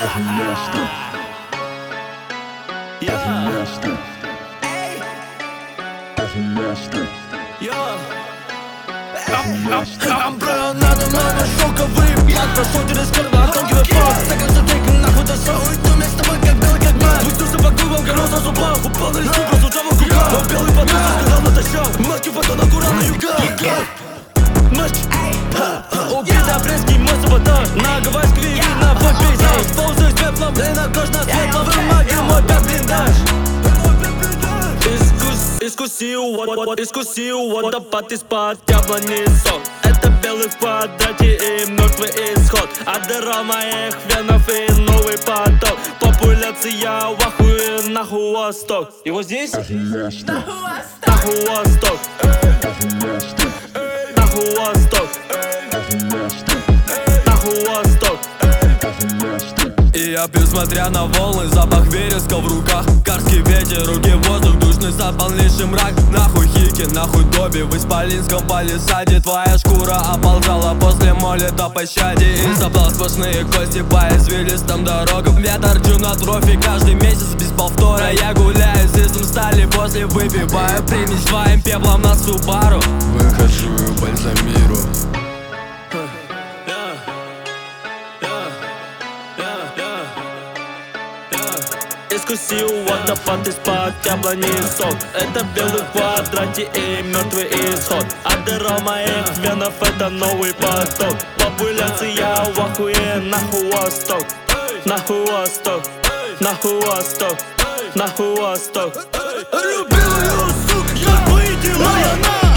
Бро, надо мной шоковый план. Прошел через кордон, don't give a fuck. За каждый трек нахуй дошел. Уйду вместе с тобой, как белый, как мать. Твой душа по губам, корона зубах. Упал на листу, прозвучал в губах. Но белый подушку сказал натощак. Маски фотон аккуратно юга. Ночь, убитый апрельский мой саботаж. На гавайской видно твой пейзаж. Ползаю с пеплом, и на кожно светловым магию мой пять блиндаж. Искусил водопад из-под яблони сок. Это белый в квадрате и мертвый исход. А дыра в моих венах и новый поток. Популяция в ахуе, нахуй восток. Его здесь? Нахуй восток. Нахуй восток. Нахуй восток. И я пью, смотря на волны, запах вереска в руках. Карский ветер, руки в воздух, душный сад, полнейший мрак. Нахуй хики, нахуй доби, в исполинском палисаде. Твоя шкура оползала после молит о пощаде. И собрал сплошные кости по извилистым дорогам. Ветер джуна трофи каждый месяц без повтора. Я гуляю с листом стали, после выпиваю. Примесь своим пеплом на Субару. Выхожу и бальзамирую. Искусил водопад из-под яблони сок. Это белый в квадрате и мертвый исход. А дыра в моих венах это новый поток. Популяция в ахуе, нахуй восток. Нахуй восток. Нахуй восток. Нахуй восток. Любила ее, сука, я выйдела, она.